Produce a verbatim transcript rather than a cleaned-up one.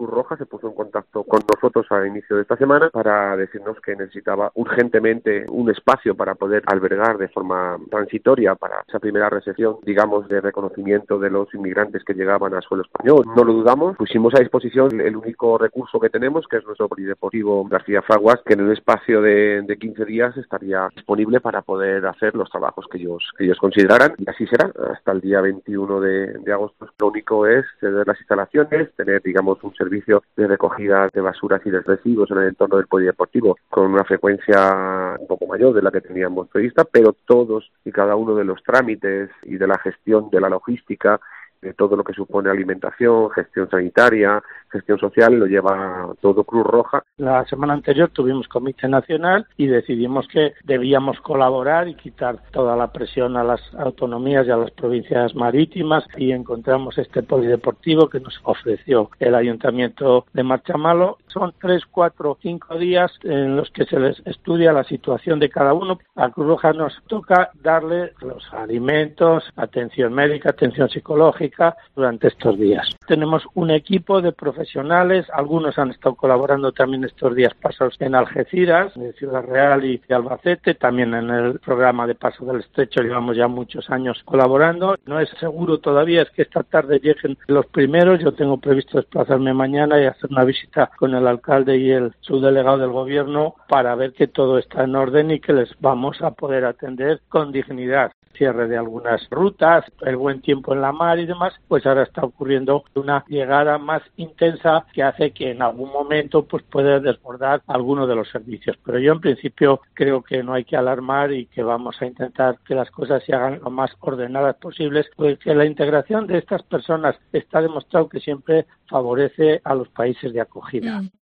Cruz Roja se puso en contacto con nosotros al inicio de esta semana para decirnos que necesitaba urgentemente un espacio para poder albergar de forma transitoria para esa primera recepción, digamos, de reconocimiento de los inmigrantes que llegaban a suelo español. No lo dudamos, pusimos a disposición el único recurso que tenemos, que es nuestro polideportivo García Fraguas, que en un espacio de, de quince días estaría disponible para poder hacer los trabajos que ellos que ellos consideraran, y así será hasta el día veintiuno de, de agosto. Lo único es ceder las instalaciones, tener, digamos, un servicio de recogida de basuras y de residuos en el entorno del polideportivo con una frecuencia un poco mayor de la que teníamos prevista, pero todos y cada uno de los trámites y de la gestión de la logística, de todo lo que supone alimentación, gestión sanitaria, gestión social, lo lleva todo Cruz Roja. La semana anterior tuvimos comité nacional y decidimos que debíamos colaborar y quitar toda la presión a las autonomías y a las provincias marítimas, y encontramos este polideportivo que nos ofreció el Ayuntamiento de Marchamalo. Son tres, cuatro, cinco días en los que se les estudia la situación de cada uno. A Cruz Roja nos toca darle los alimentos, atención médica, atención psicológica durante estos días. Tenemos un equipo de profesionales, algunos han estado colaborando también estos días pasados en Algeciras, en Ciudad Real y de Albacete, también en el programa de Paso del Estrecho llevamos ya muchos años colaborando. No es seguro todavía, es que esta tarde lleguen los primeros. Yo tengo previsto desplazarme mañana y hacer una visita con el alcalde y el subdelegado del gobierno para ver que todo está en orden y que les vamos a poder atender con dignidad. Cierre de algunas rutas, el buen tiempo en la mar y demás, pues ahora está ocurriendo una llegada más intensa que hace que en algún momento pues pueda desbordar alguno de los servicios. Pero yo en principio creo que no hay que alarmar y que vamos a intentar que las cosas se hagan lo más ordenadas posibles, porque la integración de estas personas está demostrado que siempre favorece a los países de acogida. Mm.